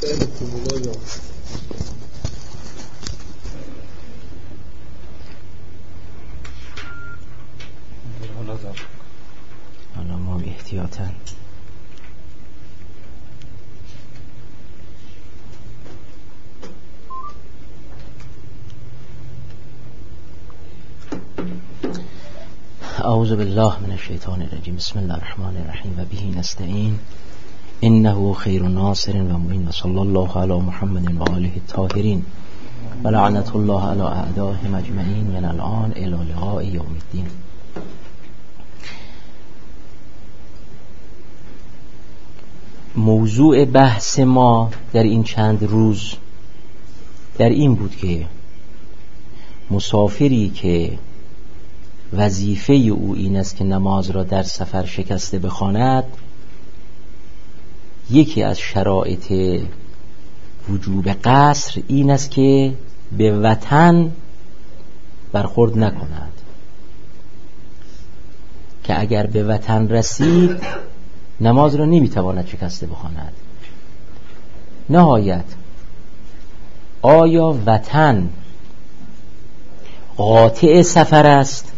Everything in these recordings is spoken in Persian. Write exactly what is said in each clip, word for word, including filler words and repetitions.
حالا ما احتیاطاً اعوذ بالله من الشیطان الرجیم بسم الله الرحمن الرحیم و به نستعین انه خیر ناصر و معین و صلی الله علی محمد و آله الطاهرین و لعنت الله علی اعدائهم اجمعین من الان الی لقاء یوم الدین. موضوع بحث ما در این چند روز در این بود که مسافری که وظیفه او این است که نماز را در سفر شکسته بخواند، یکی از شرایط وجوب قصر این است که به وطن برخورد نکند، که اگر به وطن رسید نماز را نمیتواند شکسته بخواند. نهایت آیا وطن قاطع سفر است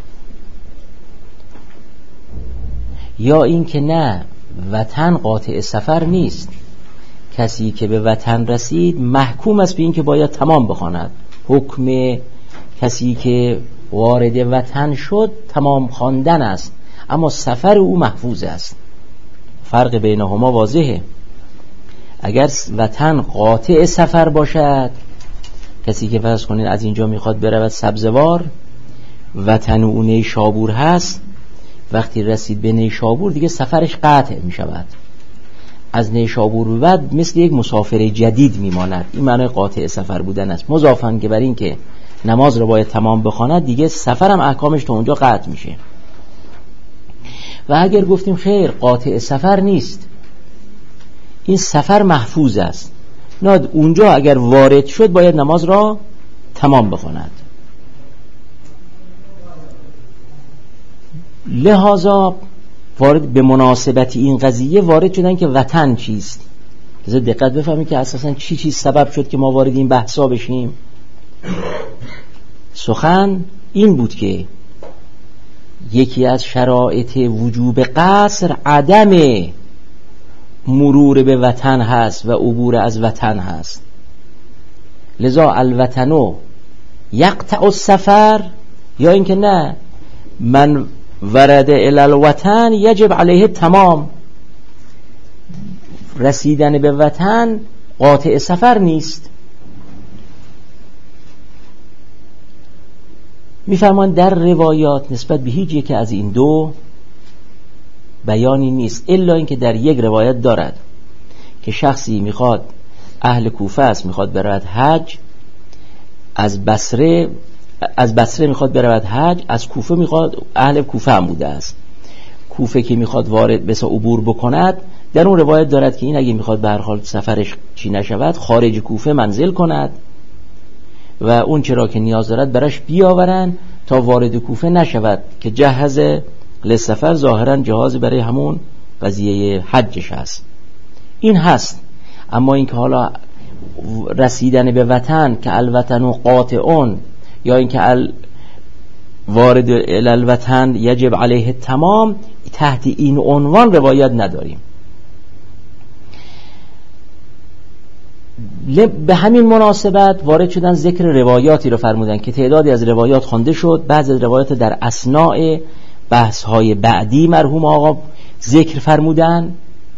یا این که نه، وطن قاطع سفر نیست، کسی که به وطن رسید محکوم است به این که باید تمام بخواند. حکم کسی که وارد وطن شد تمام خواندن است، اما سفر او محفوظ است. فرق بینهما واضحه. اگر وطن قاطع سفر باشد، کسی که فرض کنید از اینجا میخواد برود سبزوار، وطن او نیشابور هست، وقتی رسید به نیشابور دیگه سفرش قطع می شود. از نیشابور به بعد مثل یک مسافر جدید می ماند. این معنی قاطع سفر بودن است. مضافاً که بر این که نماز رو باید تمام بخواند، دیگه سفرم احکامش تا اونجا قطع میشه. و اگر گفتیم خیر قاطع سفر نیست، این سفر محفوظ است، نه اونجا اگر وارد شد باید نماز را تمام بخواند. لحاظا وارد به مناسبت این قضیه وارد شدن که وطن چیست. لذا دقت بفهمید که اساساً چی چیز سبب شد که ما وارد این بحثا بشیم. سخن این بود که یکی از شرایط وجوب قصر عدم مرور به وطن هست و عبور از وطن هست. لذا الوطنو یقطع السفر، یا اینکه نه، من ورد الی الوطن یجب علیه تمام، رسیدن به وطن قاطع سفر نیست. میفرمان در روایات نسبت به هیچ یک از این دو بیانی نیست، الا اینکه در یک روایت دارد که شخصی میخواد، اهل کوفه است، میخواد برود حج، از بصره از بصره میخواد برود حج، از کوفه میخواد، اهل کوفه هم بوده است، کوفه که میخواد وارد بسا عبور بکند، در اون روایت دارد که این اگه میخواد به هر حال سفرش چی نشود خارج کوفه منزل کند و اون چرا که نیاز دارد براش بیاورن تا وارد کوفه نشود، که جهز لسفر ظاهرا جهاز برای همون قضیه حجش هست. این هست. اما این که حالا رسیدن به وطن که الوطن و قاطعون، یا این که ال وارد الوطن یجب علیه تمام، تحت این عنوان روایت نداریم. به همین مناسبت وارد شدن ذکر روایاتی رو فرمودن که تعدادی از روایات خوانده شد. بعضی از روایات در اثناء بحث‌های بعدی مرحوم آقا ذکر فرمودن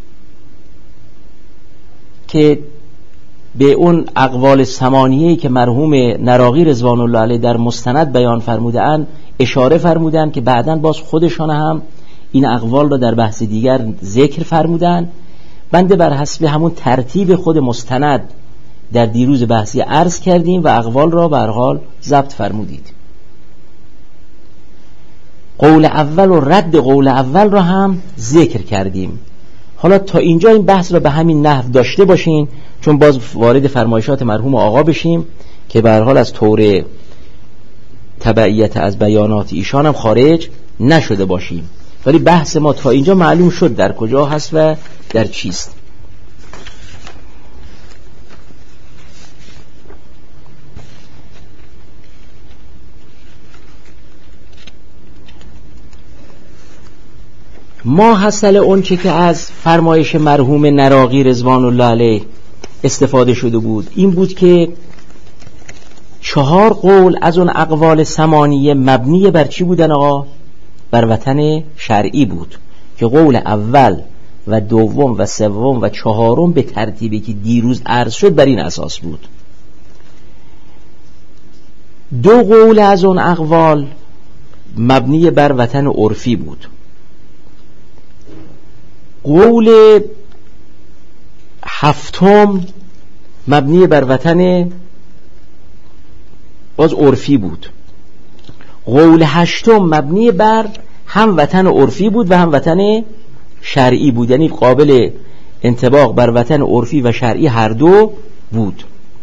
که به اون اقوال ثمانیه‌ای که مرحوم نراقی رضوان الله علیه در مستند بیان فرمودن اشاره فرمودن، که بعداً باز خودشان هم این اقوال رو در بحث دیگر ذکر فرمودن. بنده بر حسب همون ترتیب خود مستند در دیروز بحثی عرض کردیم و اقوال را به هر حال ضبط فرمودید. قول اول و رد قول اول را هم ذکر کردیم. حالا تا اینجا این بحث را به همین نحو داشته باشین، چون باز وارد فرمایشات مرحوم آقا بشیم که به هر حال از طور تبعیت از بیانات ایشان هم خارج نشده باشیم. ولی بحث ما تا اینجا معلوم شد در کجا هست و در چیست. ما حاصل اون چه که از فرمایش مرحوم نراقی رضوان الله علیه استفاده شده بود این بود که چهار قول از اون اقوال ثمانیه مبنی بر چی بودن آقا؟ بر وطن شرعی بود که قول اول و دوم و سوم و چهارم به ترتیبی که دیروز عرض شد بر این اساس بود. دو قول از اون اقوال مبنی بر وطن عرفی بود. قول هفتم مبنی بر وطن باز عرفی بود. قول هشتم مبنی بر هم وطن عرفی بود و هم وطن شرعی بود، یعنی قابل انطباق بر وطن عرفی و شرعی هر دو بود.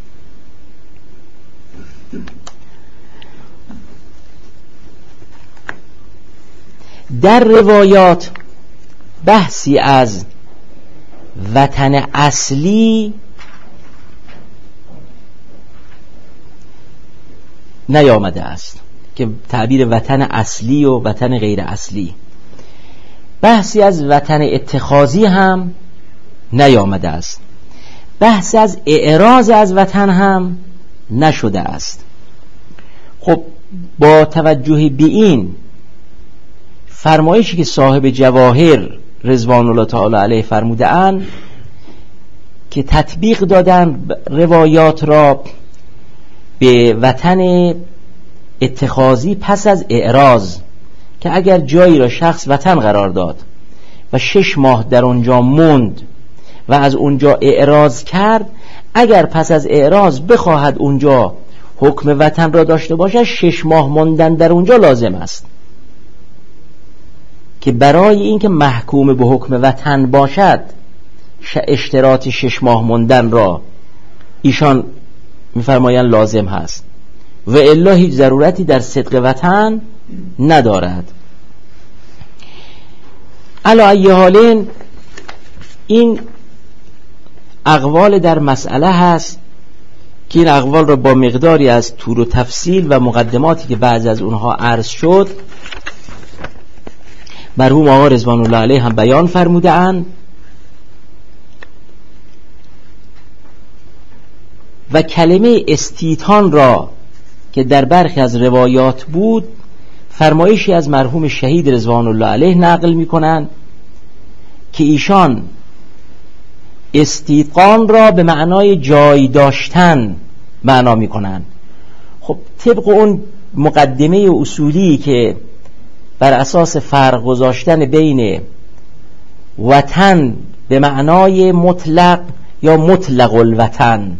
در روایات بحثی از وطن اصلی نیامده است که تعبیر وطن اصلی و وطن غیر اصلی، بحثی از وطن اتخاذی هم نیامده است، بحث از اعراض از وطن هم نشده است. خب با توجه به این فرمایشی که صاحب جواهر رضوان الله تعالی علیه فرموده اند که تطبیق دادن روایات را به وطن اتخاذی پس از اعراض، که اگر جایی را شخص وطن قرار داد و شش ماه در اونجا موند و از اونجا اعراض کرد، اگر پس از اعراض بخواهد اونجا حکم وطن را داشته باشد، شش ماه موندن در اونجا لازم است که برای اینکه محکوم به حکم وطن باشد اشتراط شش ماه موندن را ایشان میفرمایند لازم هست و الا هیچ ضرورتی در صدق وطن ندارد. علی ای حالین این اقوال در مسئله هست که این اقوال را با مقداری از طول و تفصیل و مقدماتی که بعض از اونها عرض شد مرحوم آقا رضوان الله علیه هم بیان فرموده اند و کلمه استیطان را که در برخی از روایات بود فرمایشی از مرحوم شهید رضوان الله علیه نقل می کنند که ایشان استیطان را به معنای جای داشتن معنا می کنند. خب طبق اون مقدمه اصولی که بر اساس فرق گذاشتن بین وطن به معنای مطلق یا مطلق الوطن،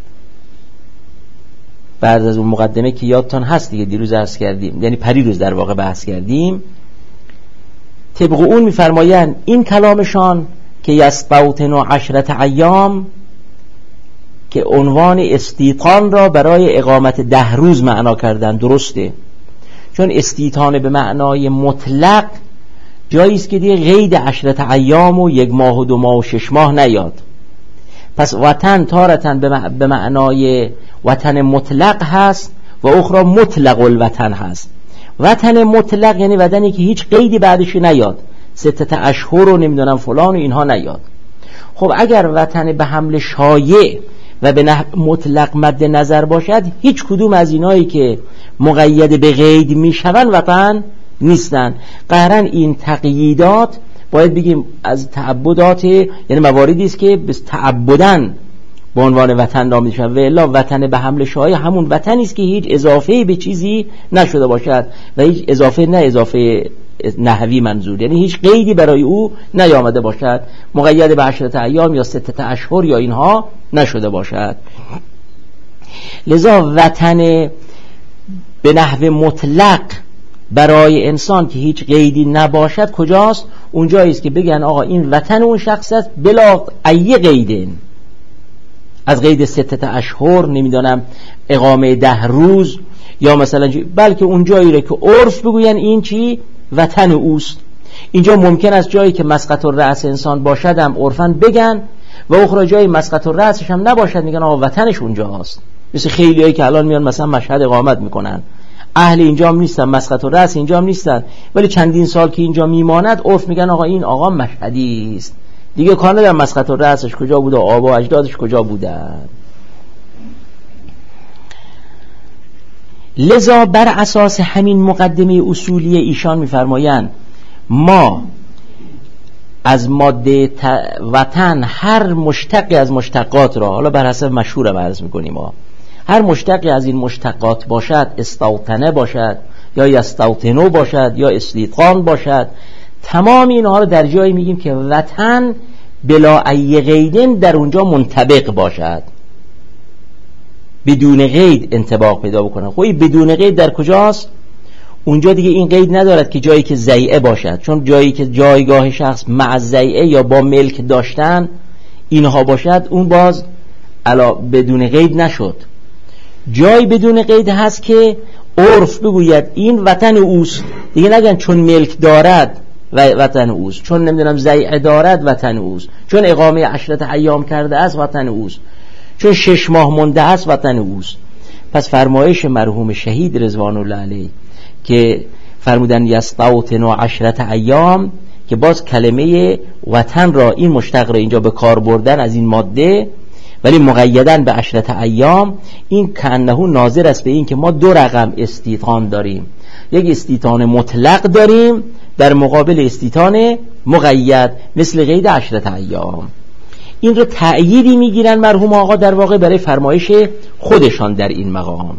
بعد از اون مقدمه که یادتان هست دیگه دیروز عرض کردیم، یعنی پریروز در واقع بحث کردیم، طبق اون میفرمایند این کلامشان که یسبوتن و عشرت ایام که عنوان استیطان را برای اقامت ده روز معنا کردن درسته، چون استیطان به معنای مطلق جایی است که دیگه قید عشرت ایام و یک ماه و دو ماه و شش ماه نیاد. پس وطن تارتن به معنای وطن مطلق هست و اخرى مطلق الوطن هست. وطن مطلق یعنی وطنی که هیچ قیدی بعدش نیاد، ستت اشهر و نمیدونم فلان و اینها نیاد. خب اگر وطن به حمل شایع و به نحو مطلق مد نظر باشد، هیچ کدوم از اینایی که مقید به قید میشون وطن نیستن. قهرن این تقییدات باید بگیم از تعبدات، یعنی مواردی است که به تعبدن به عنوان وطن نام میشن، و الا وطن به حمل شایع همون وطنی است که هیچ اضافه به چیزی نشده باشد و هیچ اضافه نه اضافه نحوی منظور، یعنی هیچ قیدی برای او نیامده باشد، مقید به عشرت ایام یا ستت اشهر یا اینها نشده باشد. لذا وطن به نحو مطلق برای انسان که هیچ قیدی نباشد کجاست؟ اونجایی است که بگن آقا این وطن اون شخص است بلا ای قیدن، از قید ستت اشهر نمیدونم اقامه ده روز یا مثلا، بلکه اونجایی را که عرف بگوین این چی وطن اوست. اینجا ممکن است جایی که مسقط الرأس انسان باشد هم عرفاً بگن و اخرى جایی مسقط الرأسش هم نباشد میگن آقا وطنش اونجا هست. مثل خیلی هایی که الان میان مثلا مشهد اقامت میکنن، اهل اینجا هم نیستن، مسقط و رأس اینجا هم نیستن، ولی چندین سال که اینجا میماند عرف میگن آقا این آقا مشهدی است دیگه، کار ندارم مسقط و رأسش کجا بوده، آبا و اجدادش کجا بودن. لذا بر اساس همین مقدمه اصولی ایشان میفرمایند ما از ماده وطن هر مشتقی از مشتقات را، حالا بر حسب مشهورم عرض میکنیم، ما هر مشتقی از این مشتقات باشد، استوطنه باشد یا یستوطنو باشد یا استیطان باشد، تمام اینها رو در جایی میگیم که وطن بلا ای قیدن در اونجا منطبق باشد، بدون قید انطباق پیدا بکنه. خب بدون قید در کجاست؟ اونجا دیگه این قید ندارد که جایی که ضیعه باشد، چون جایی که جایگاه شخص مع ضیعه یا با ملک داشتن اینها باشد، اون باز علا بدون قید نشد. جایی بدون قید هست که عرف بگوید این وطن اوست، دیگه نگن چون ملک دارد و وطن اوست، چون نمیدونم ضیعه دارد وطن اوست، چون اقامه عشرت ایام کرده است وطن اوست، چون شش ماه مونده است وطن اوست. پس فرمایش مرحوم شهید رضوان الله علیه که فرمودن یستوطن عشرت ایام، که باز کلمه وطن را این مشتق را اینجا به کار بردن از این ماده، ولی مقیدن به عشرت ایام، این کأنه ناظر است به این که ما دو رقم استیطان داریم، یک استیطان مطلق داریم در مقابل استیطان مقید مثل قید عشرت ایام. این رو تأییدی میگیرن مرحوم آقا در واقع برای فرمایش خودشان در این مقام.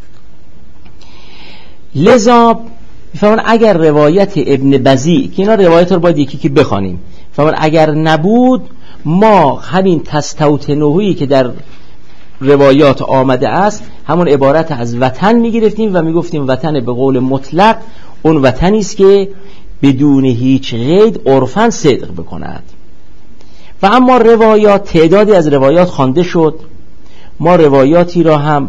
لذا میفهمن اگر روایت ابن بزی، که اینا روایت رو باید یکی که بخوانیم، میفهمن اگر نبود ما همین تستوطنوهی که در روایات آمده است همون عبارت از وطن میگرفتیم و میگفتیم وطن به قول مطلق اون وطنی است که بدون هیچ قید عرفاً صدق بکند. و اما روایات، تعدادی از روایات خوانده شد، ما روایاتی را هم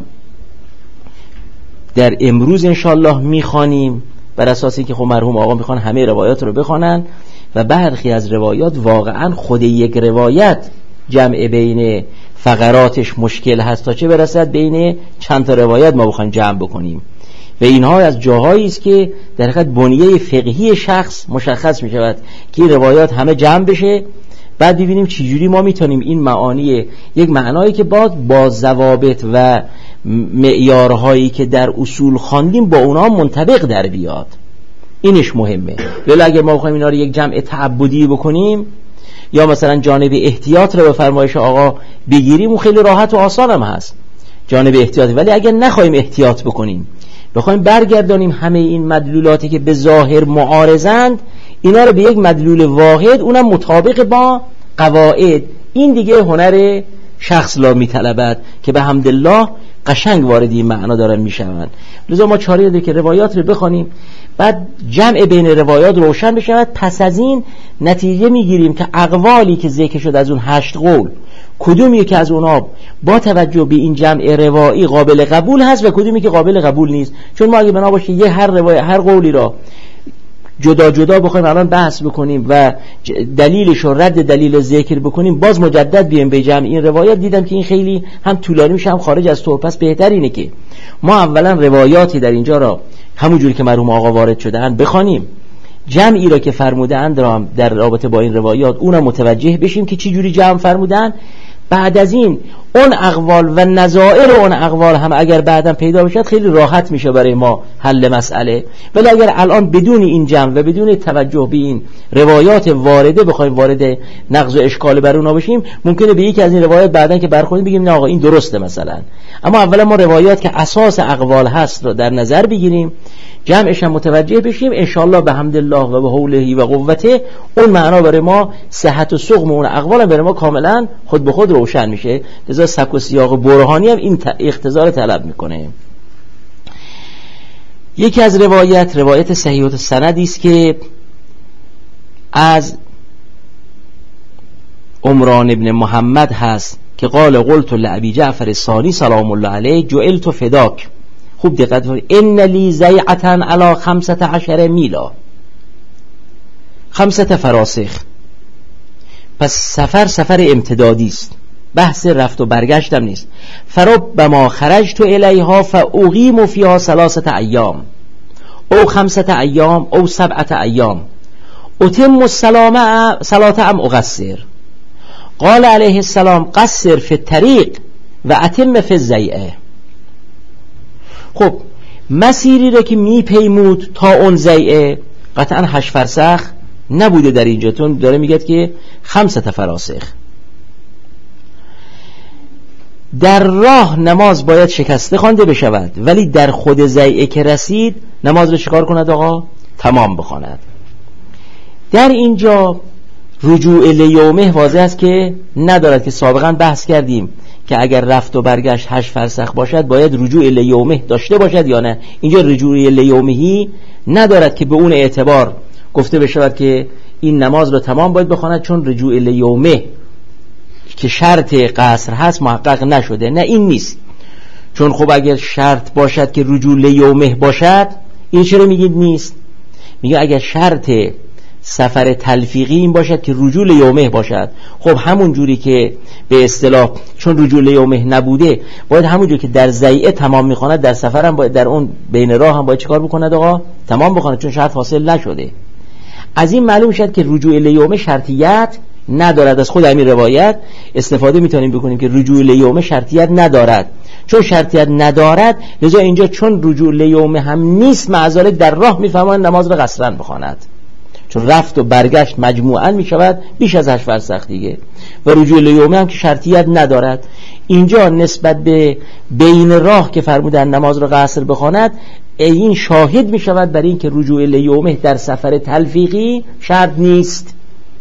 در امروز انشالله میخوانیم بر اساس اینکه خب مرحوم آقا میخوان همه روایات رو بخوانن و برخی از روایات واقعا خود یک روایت جمع بین فقراتش مشکل هست تا چه برسد بین چند تا روایت ما بخوایم جمع بکنیم. و اینها از جاهایی است که در حقیقت بنیه فقهی شخص مشخص میشود که این روایات همه جمع بشه، بعد ببینیم چجوری ما میتونیم این معانی یک معنایی که با با ضوابط و معیارهایی که در اصول خواندیم با اونها منطبق در بیاد. اینش مهمه. ولی اگر ما بخوایم اینا رو یک جمع تعبدی بکنیم یا مثلا جانب احتیاط رو به فرمایش آقا بگیریم، اون خیلی راحت و آسان هم هست جانب احتیاط. ولی اگر نخوایم احتیاط بکنیم، بخوایم برگردانیم همه این مدلولاتی که به ظاهر معارضند، اینا رو به یک مدلول واحد، اونم مطابق با قواعد، این دیگه هنر شخص لا میطلبد که به حمدالله قشنگ وارد این معنا دارن میشوند. لذا ما چاره ده که روایات رو بخوانیم، بعد جمع بین روایات روشن بشود، پس از این نتیجه میگیریم که اقوالی که ذکر شد از اون هشت قول کدومی که از اونها با توجه به این جمع روایی قابل قبول هست و کدومی که قابل قبول نیست. چون ما اگه بنا باشه یه هر روایت هر قولی را جدا جدا بخوایم الان بحث بکنیم و دلیلش و رد دلیل ذکر بکنیم، باز مجدد بیایم به جمع این روایات، دیدم که این خیلی هم طولانی میشه هم خارج از طور. پس بهتر اینه که ما اولا روایاتی در اینجا را همونجوری که مرحوم آقا وارد شده‌اند بخوانیم، جمعی را که فرمودند را در رابطه با این روایات اونم متوجه بشیم که چی جوری جمع فرمودن. بعد از این اون اقوال و نظائر اون اقوال هم اگر بعداً پیدا بشد خیلی راحت میشه برای ما حل مسئله. ولی اگر الان بدون این جمع و بدون توجه به این روایات وارده بخوایم وارد نقض و اشکال بر اونها بشیم، ممکنه به یکی از این روایات بعداً که برخوردیم بگیم نه آقا این درسته مثلا. اما اولا ما روایات که اساس اقوال هست رو در نظر بگیریم، جمعش هم متوجه بشیم، انشاءالله به حمدالله و به حوله و قوته اون معنا برای ما صحت و سقم اون اقوال برای ما کاملا خود به خود روشن میشه. لذا سبک و سیاق برهانی هم این اقتضا طلب میکنه. یکی از روایت روایت صحیح السندی است که از عمران ابن محمد هست که قال قلت لابی جعفر الثانی سلام الله علیه جعلت فداک. خوب دقت کنید، ان لی زیعة علی خمسة عشر میلا، خمسة فراسخ. پس سفر سفر امتدادی است. بحث رفت و برگشتم نیست. فربما خرجت الیها فاقیم فیها ثلاثه ایام او خمسه ایام او سبعه ایام اتم السلامه صلاه ام اقصر. قال علیه السلام قصر فی الطریق و اتم فی الزیعه. خب مسیری را که میپیمود تا اون زیعه قطعا هشت فرسخ نبوده در اینجا، تون داره میگه که خمسه فراسخ. در راه نماز باید شکسته خوانده بشود، ولی در خود زیعه که رسید نماز رو چیکار کند آقا؟ تمام بخواند. در اینجا رجوع لیومه واضح است که ندارد، که سابقا بحث کردیم که اگر رفت و برگشت هشت فرسخ باشد باید رجوع لیومه داشته باشد یا نه. اینجا رجوع لیومهی ندارد که به اون اعتبار گفته بشود که این نماز رو تمام باید بخواند، چون رجوع لیومه که شرط قصر هست محقق نشده. نه این نیست، چون خب اگر شرط باشد که رجوع لیومه باشد، این چرا میگید نیست؟ میگه اگر شرط سفر تلفیقی این باشد که رجوع لیومه باشد، خب همون جوری که به اصطلاح چون رجوع لیومه نبوده باید همون جوری که در زیعه تمام میخواند در سفر هم باید، در اون بین راه هم باید چیکار بکند آقا؟ تمام بخواند، چون شرط حاصل نشده. از این معلوم شد که رجوع لیومه شرطیت ندارد. از خود همین روایت استفاده میتونیم بکنیم که رجوع لیومه شرطیت ندارد. چون شرطیت ندارد لذا اینجا چون رجوع لیومه هم نیست معذالک در راه میفهمند نماز رو قصرا بخواند، چون رفت و برگشت مجموعاً میشود بیش از هشت فرسخ دیگه، و رجوع لیومه هم که شرطیت ندارد. اینجا نسبت به بین راه که فرمودن نماز رو قصر بخواند این شاهد میشود برای این که رجوع لیومه در سفر تلفیقی شرط نیست،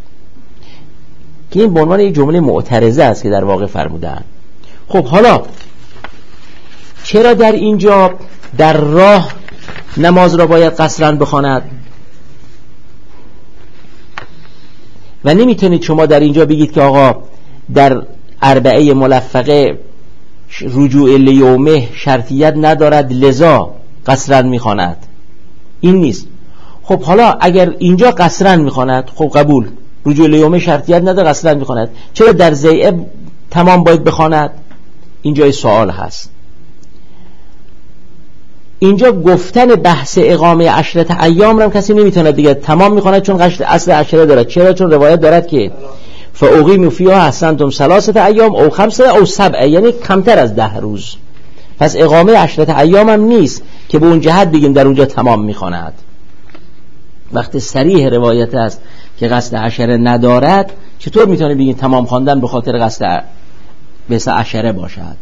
که این به عنوان یک جمله معترضه است که در واقع فرمودن. خب حالا چرا در اینجا در راه نماز را باید قصرا بخواند و نمیتونید شما در اینجا بگید که آقا در اربعه ملفقه رجوع لیومه شرطیت ندارد لذا قصرا میخواند؟ این نیست. خب حالا اگر اینجا قصرا میخواند، خب قبول، رجوع لیومه شرطیت نداره قصرا میخواند، چرا در زیعه تمام باید بخواند؟ اینجای سوال هست. اینجا گفتن بحث اقامه عشرت ایام رو هم کسی نمیتونه دیگه تمام میخواند، چون قصد اصل عشره دارد. چرا؟ چون روایت دارد که فاقیم فیها احسنتم ثلاثه ایام او خمسه او سبعه، یعنی کمتر از ده روز. پس اقامه عشرت ایام هم نیست که به اون جهت بگیم در اونجا تمام میخواند. وقتی صریح روایت است که قصد عشره ندارد، چطور میتونه بگیم تمام خواندن به خاطر قصد بس عشره باشد؟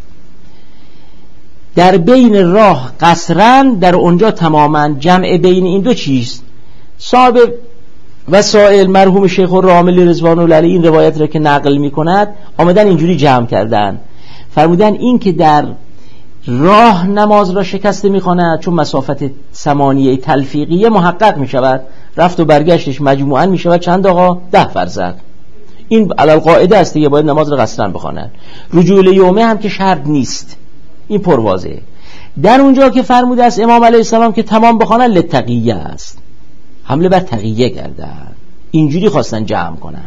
در بین راه قصرن، در اونجا تماما. جمع بین این دو چیست؟ صاحب وسائل مرحوم شیخ الراملی رضوان الله علیه این روایت را که نقل میکند آمدن اینجوری جمع کردن، فرمودن این که در راه نماز را شکسته میخواند چون مسافت ثمانیه تلفیقیه محقق میشود، رفت و برگشتش مجموعاً میشود چند آقا؟ ده فرسخ. این علل قاعده است دیگه، باید نماز را قصرا بخواند. رجوع لیومه هم که شرط نیست، این پروازه. در اونجا که فرموده است امام علیه السلام که تمام بخواند لتقیه است، حمله بر تقیه کردن، اینجوری خواستن جمع کنن.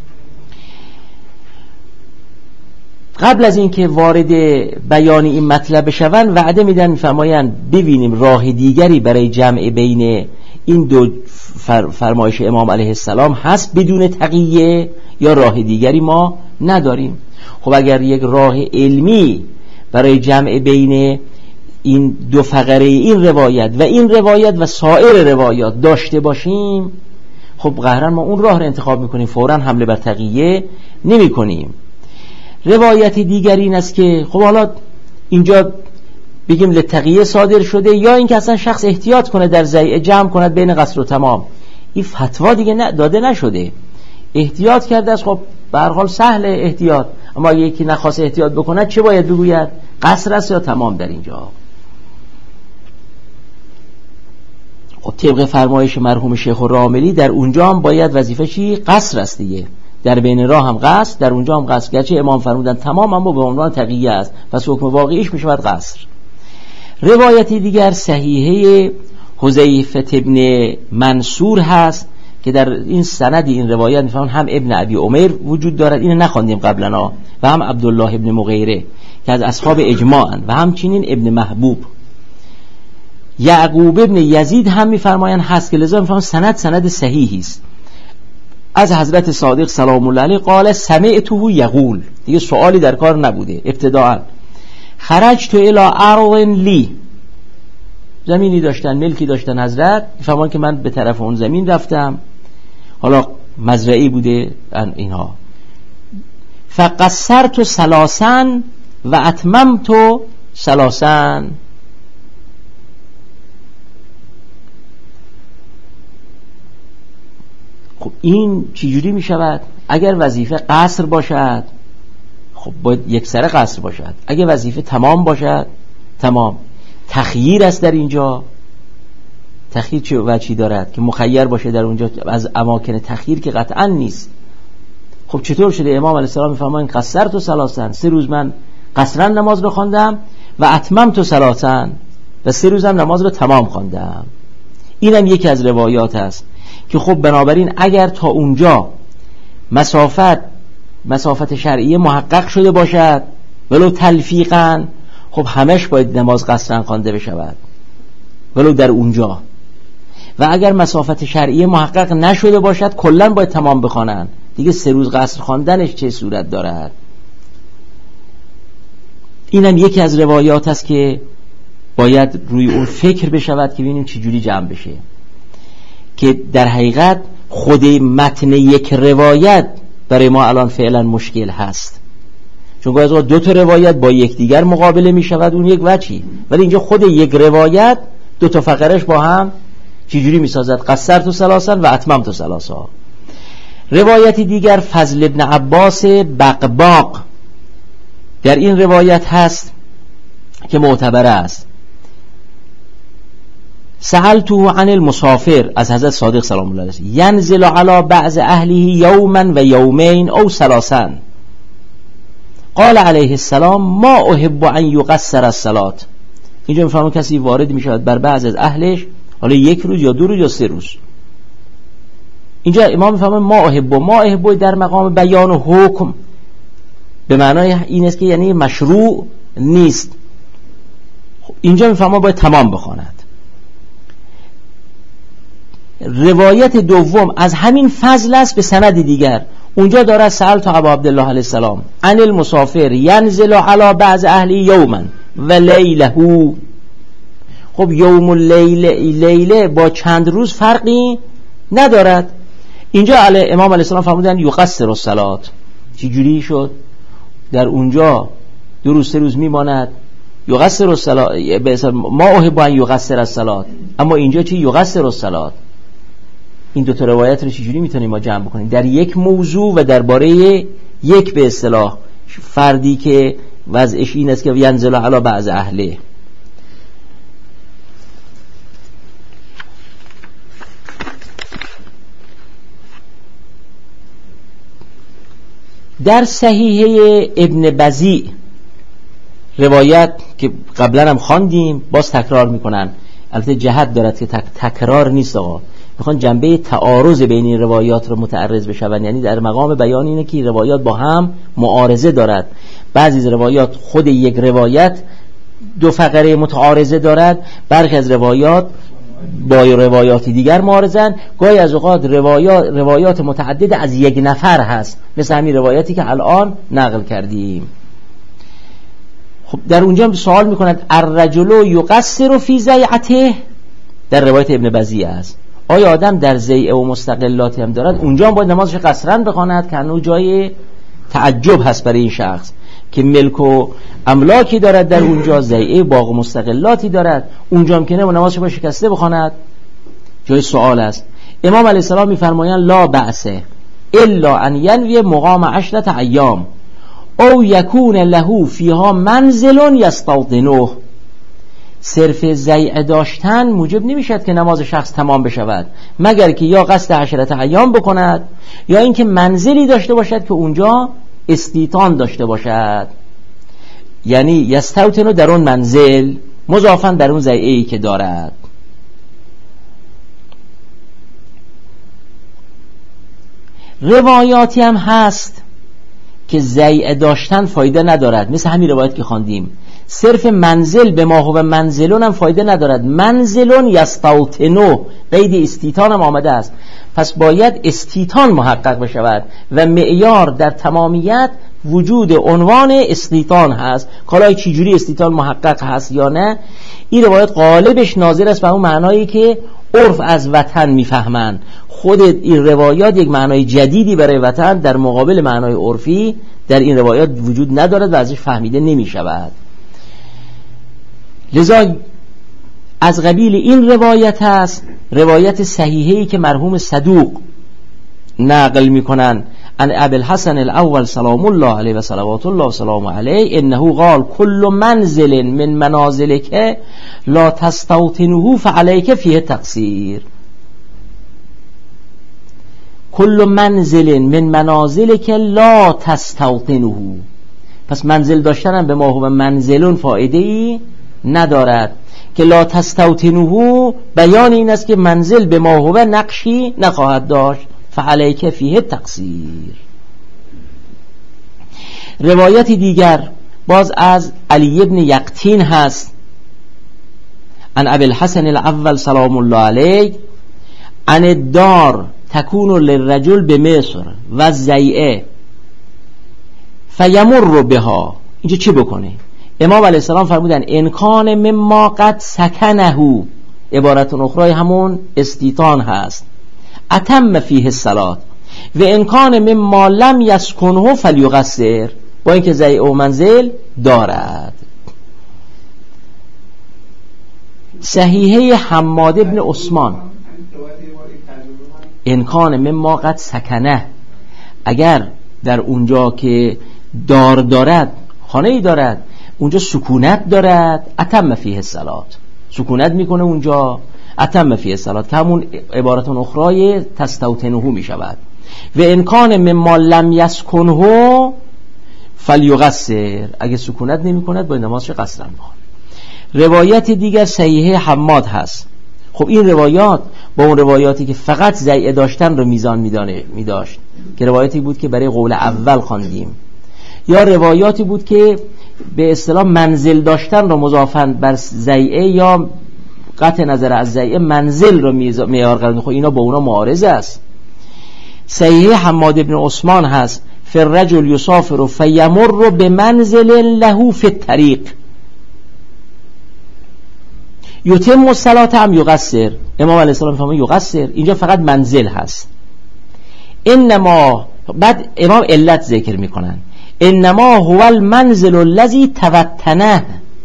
قبل از اینکه وارد بیان این مطلب بشون وعده میدن، میفرمایند ببینیم راه دیگری برای جمع بین این دو فرمایش امام علیه السلام هست بدون تقیه یا راه دیگری ما نداریم. خب اگر یک راه علمی برای جمع بین این دو فقره این روایت و این روایت و سایر روایات داشته باشیم، خب قهرن ما اون راه رو انتخاب میکنیم، فوراً حمله بر تقیه نمی کنیم. روایت دیگری این است که خب حالا اینجا بگیم لتقیه صادر شده، یا اینکه اصلا شخص احتیاط کنه در زیعه جمع کند بین قصر و تمام. این فتوا دیگه نه داده نشده، احتیاط کرده است. خب به هر حال سهل احتیاط، اما یکی نخواست احتیاط بکند چه باید بگوید؟ قصر است یا تمام در اینجا؟ خب طبق فرمایش مرحوم شیخ الراملی در اونجا هم باید وظیفه چی؟ قصر است دیگه. در بین راه هم قصر، در اونجا هم قصر، گرچه امام فرمودن تمام اما به عنوان تقیه است، پس حکم واقعیش میشود قصر. روایتی دیگر صحیحه حذیفه ابن منصور هست که در این سند این روایت میفهمن هم ابن ابی عمر وجود دارد، اینو نخواندیم قبلا، و هم عبدالله ابن مغیره که از اصحاب اجماعن، و همچنین ابن محبوب. یعقوب ابن یزید هم میفرمایند هست که لذا میفهمن سند سند صحیحی است از حضرت صادق سلام الله علیه قال سمعته یقول. دیگه سوالی در کار نبوده. ابتداء خرجت الی ارض لی، زمینی داشتن، ملکی داشتن حضرت، میفهمن که من به طرف اون زمین رفتم، حالا مزرعی بوده اینها. فقصرت ثلاثا و اتممت ثلاثا. خب این چجوری می شود؟ اگر وظیفه قصر باشد خب باید یک سره قصر باشد، اگر وظیفه تمام باشد تمام. تخییر است در اینجا. تخییر چه وجهی دارد که مخیر باشه در اونجا؟ از اماکن تخییر که قطعا نیست. خب چطور شده امام علیه السلام میفرمایند قصرت و ثلاثا، سه روز من قصرا نماز رو خواندم و اتممت و ثلاثا، و سه روزم نماز رو تمام خواندم. اینم یکی از روایات است که خب بنابراین اگر تا اونجا مسافت مسافت شرعیه محقق شده باشد ولو تلفیقا، خب همش باید نماز قصرا خوانده بشود ولو در اونجا. و اگر مسافت شرعیه محقق نشده باشد کلا باید تمام بخوانن. دیگه سه روز قصر خواندنش چه صورت دارد؟ اینم یکی از روایات است که باید روی اون فکر بشود که ببینیم چه جوری جمع بشه، که در حقیقت خود متن یک روایت برای ما الان فعلا مشکل هست، چون گاهی اوقات دو تا روایت با یکدیگر مقابله می شود اون یک وجهی، ولی اینجا خود یک روایت دو تا فقرش با هم چجوری می سازد؟ قصرت و ثلاثا و اتممت و ثلاثا. روایتی دیگر فضل ابن عباس بقباق در این روایت هست که معتبر است. سألته عن المسافر، از حضرت صادق سلام الله علیه، ینزل علی بعض اهله یوما و یومین او ثلاثا، قال علیه السلام ما احب ان یقصر الصلاة. اینجا میفهمون کسی وارد میشود بر بعض از اهلش، حالا یک روز یا دو روز یا سه روز. اینجا امام میفهمون ما احب، ما احب در مقام بیان و حکم به معنای این است که یعنی مشروع نیست. اینجا میفهمون باید تمام بخواند. روایت دوم از همین فضل است به سند دیگر، اونجا داره سألت ابا عبدالله علیه السلام عن المسافر ینزل علی بعض اهلی یوما و لیله. خب یوم و لیله لیله با چند روز فرقی ندارد. اینجا علی امام علیه السلام فرمودن یقصر الصلاة. چی جوری شد؟ در اونجا دو روز سه روز میماند یقصر الصلاة، ما احب ان یقصر الصلاة، اما اینجا چی؟ یقصر الصلاة. این دو تا روایت رو چجوری میتونیم ما جمع بکنیم در یک موضوع و درباره یک به اصطلاح فردی که وضعش این است که ینزل علی بعض اهله؟ در صحیحه ابن بزیع روایت که قبلا هم خواندیم باز تکرار میکنن، البته جهت دارد که تک تکرار نیست، آقا میخوان جنبه تعارض بین این روایات رو متعرض بشون، یعنی در مقام بیان اینه که روایات با هم معارضه دارد. بعضی از روایات خود یک روایت دو فقره متعارضه دارد، برخی از روایات با روایات دیگر معارضن، گاهی از اوقات روایات روایات متعدد از یک نفر هست، مثل همین روایتی که الان نقل کردیم. خب در اونجا سوال میکنند الرجل یقصر فی زیعته، در روایت ابن بزیع است، آیا آدم در زیعه و مستقلاتی هم دارد؟ اونجا هم باید نمازش قصرا بخواند که هنوز جای تعجب هست برای این شخص که ملک و املاکی دارد، در اونجا زیعه باغ و مستقلاتی دارد، اونجا هم که نه نمازش باید شکسته بخواند، جای سوال است. امام علیه السلام میفرمایند لا بأس الا ان ینوی مقام عشرت ایام او یکون له فیها منزل یستوطنه. صرف زیعه داشتن موجب نمیشد که نماز شخص تمام بشود، مگر که یا قصد عشرت ایام بکند یا اینکه منزلی داشته باشد که اونجا استیطان داشته باشد، یعنی یستوطنه در اون منزل مضافاً در اون زیعه‌ای که دارد. روایاتی هم هست که ضیعه داشتن فایده ندارد، مثل همین روایت که خواندیم. صرف منزل به ما هو منزلون هم فایده ندارد، منزلون یستوطنو، قید استیطان هم آمده است. پس باید استیطان محقق بشود و معیار در تمامیت وجود عنوان استیطان هست. کالای چجوری استیطان محقق هست یا نه، این روایت غالبش ناظر است به اون معنایی که عرف از وطن میفهمند. خود این روایات یک معنای جدیدی برای وطن در مقابل معنای عرفی در این روایات وجود ندارد و ازش فهمیده نمی شود. لذا از قبیل این روایت هست روایت صحیحه‌ای که مرحوم صدوق نقل میکنن عن ابی الحسن الاول سلام الله علیه و صلوات الله و سلام علیه انه قال كل منزل من منازلک لا تستوطنه فعليك فيه تقصیر. كل منزل من منازلک لا تستوطنه، پس منزل داشتن به ما هو منزلون فایده ای ندارد. که لا تستوطنه بیان این است که منزل به ما هو نقشی نخواهد داشت، فعلیک فیه تقصیر. روایت دیگر باز از علی ابن یقطین هست عن ابی الحسن الاول سلام الله علیه عن الدار تکون للرجل بمصر و زیعه فیمر بها. اینجا چی بکنه؟ امام علیه السلام فرمودن انکان مما قد سکنه، عبارت اخرى همون استیطان هست، اتم فیه الصلاة و انکان مما لم یسکنه فلیقصر، با اینکه زیعه و منزل دارد. صحیحه حماد ابن عثمان انکان مما قد سکنه، اگر در اونجا که دار دارد، خانه ای دارد، اونجا سکونت دارد، اتم فیه الصلاة، سکونت میکنه اونجا، اتم فیه الصلاة، که همون عبارت اخرى تستوطنه می شود. و انکان مما لم یسکنه فلیقصر، اگه سکونت نمی کند باید نمازش قصرا بخواد. روایت دیگر صحیحه حماد هست. خب این روایات با اون روایاتی که فقط ضیعه داشتن رو میزان میدانه می داشت که روایتی بود که برای قول اول خواندیم، یا روایاتی بود که به اصطلاح منزل داشتن رو مضافن بر ضیعه یا قطع نظر از ضیعه منزل رو معیار قرار دادن. خب اینا با اونا معارض است. صحیح حماد ابن عثمان هست فرجل یسافر فیمر بمنزل له فی الطریق یتم الصلاة ام یقصر. امام علیه السلام فرمود یقصر، اینجا فقط منزل هست. انما بعد امام علت ذکر میکنن انما هو المنزل الذي توطنه،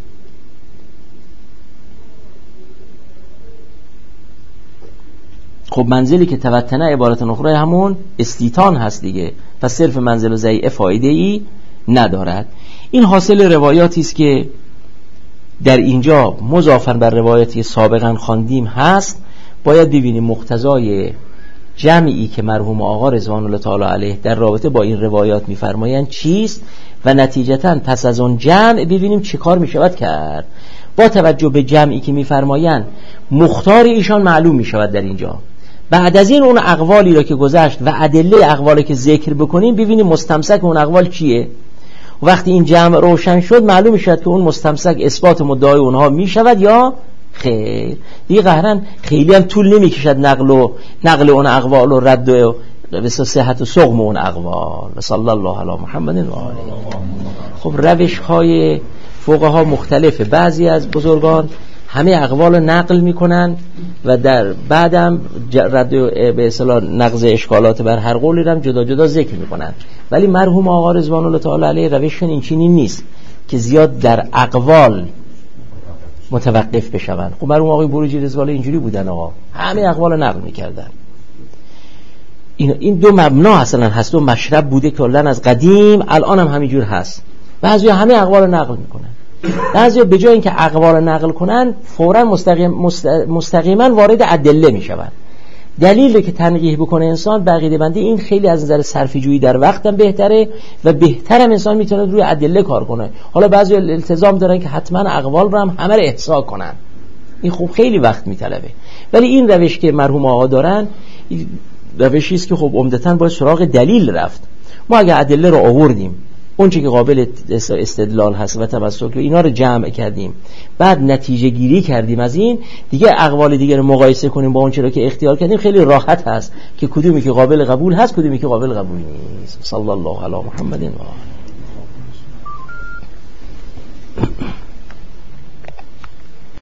خب منزلی که توطنه عبارت اخرى همون استیطان هست دیگه، پس صرف منزل و ضیعه فایده ای ندارد. این حاصل روایاتی است که در اینجا مضافاً بر روایاتی سابقا خواندیم هست. باید ببینیم مقتضای جمعی که مرحوم آقا رضوان الله تعالی علیه در رابطه با این روایات میفرمایند چیست و نتیجتاً پس از اون جمع ببینیم چه کار میشود کرد. با توجه به جمعی که میفرمایند مختار ایشان معلوم میشود در اینجا. بعد از این اون اقوالی را که گذشت و ادله اقوالی که ذکر بکنیم ببینیم مستمسک اون اقوال چیه. وقتی این جمع روشن شد معلوم میشود که اون مستمسک اثبات مدعای اونها میشود یا خیر. دیگه قهرن خیلی هم طول نمیکشد نقل و نقل اون اقوال و رد و بسیار صحت و سقم اون اقوال. و صلی الله علی محمد و آله. خب روش های فقها مختلفه. بعضی از بزرگان همه اقوال نقل میکنن و در بعدم رد به اصطلاح نقض اشکالات بر هر قولی رو هم جدا جدا ذکر میکنن. ولی مرحوم آقا رضوان الله تعالی علیه روششون این چنین نیست که زیاد در اقوال متوقف بشون. خب مرحوم آقای بروجی رضوان اینجوری بودن، آقا همه اقوال نقل میکردن. این این دو مبنا اصلا هست، دو مشرب بوده کلا از قدیم، الان هم همینجور هست. بعضی همه اقوال نقل میکنن، بعضی به جای اینکه اقوال نقل کنن فوراً مستقیم مستقیما وارد ادله میشوند. دلیلی که تنقیح بکنه انسان بقیده بندی این خیلی از نظر صرفی جویی در وقتم بهتره و بهترم انسان میتونه روی ادله کار کنه. حالا بعضی التزام دارن که حتما اقوال رو هم همه رو احصا کنن، این خوب خیلی وقت میطلبه. ولی این روش که مرحوم آقا دارن روشی است که خب عمدتاً باید سراغ دلیل رفت. ما اگه ادله رو آوردیم، اون چیزی که قابل استدلال هست و تمسک، اینا رو جمع کردیم، بعد نتیجه گیری کردیم از این، دیگه اقوال دیگه رو مقایسه کنیم با اون چیزی که اختیار کردیم، خیلی راحت هست که کدومی که قابل قبول هست، کدومی که قابل قبول نیست. صلی الله علی محمد و آله.